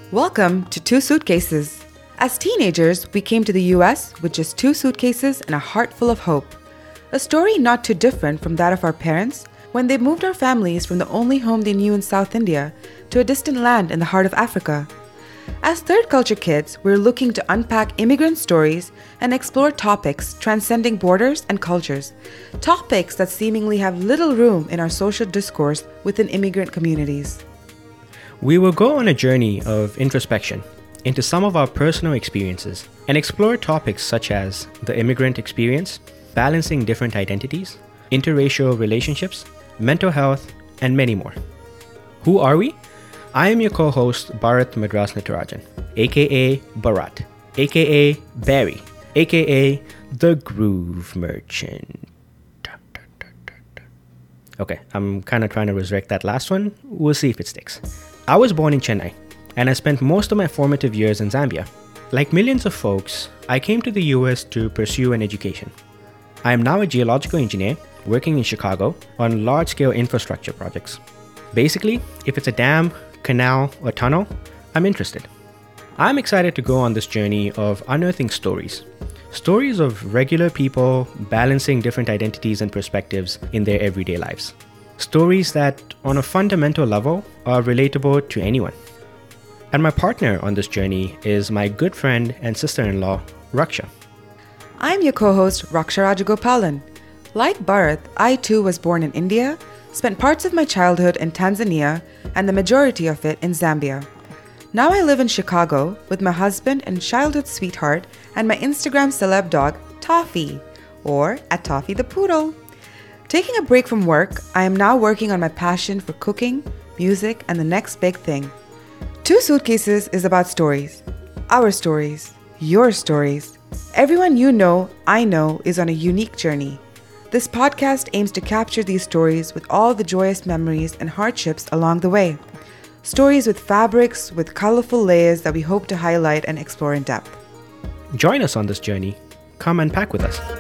Welcome to Two Suitcases. As teenagers, we came to the US with just 2 suitcases and a heart full of hope. A story not too different from that of our parents when they moved our families from the only home they knew in South India to a distant land in the heart of Africa. As third culture kids, we're looking to unpack immigrant stories and explore topics transcending borders and cultures, topics that seemingly have little room in our social discourse within immigrant communities. We will go on a journey of introspection into some of our personal experiences and explore topics such as the immigrant experience, balancing different identities, interracial relationships, mental health, and many more. Who are we? I am your co-host Bharat Madras Natarajan, aka Bharat, aka Barry, aka The Groove Merchant. Okay, I'm kind of trying to resurrect that last one. We'll see if it sticks. I was born in Chennai, and I spent most of my formative years in Zambia. Like millions of folks, I came to the US to pursue an education. I am now a geological engineer working in Chicago on large-scale infrastructure projects. Basically, if it's a dam, canal, or tunnel, I'm interested. I'm excited to go on this journey of unearthing stories. Stories of regular people balancing different identities and perspectives in their everyday lives. Stories that, on a fundamental level, are relatable to anyone. And my partner on this journey is my good friend and sister-in-law, Raksha. I'm your co-host Raksha Rajagopalan. Like Bharat, I too was born in India, spent parts of my childhood in Tanzania, and the majority of it in Zambia. Now I live in Chicago with my husband and childhood sweetheart and my Instagram celeb dog, Toffee, or at Toffee the Poodle. Taking a break from work, I am now working on my passion for cooking, music, and the next big thing. Two Suitcases is about stories. Our stories. Your stories. Everyone you know, I know, is on a unique journey. This podcast aims to capture these stories with all the joyous memories and hardships along the way. Stories with fabrics, with colorful layers that we hope to highlight and explore in depth. Join us on this journey. Come and pack with us.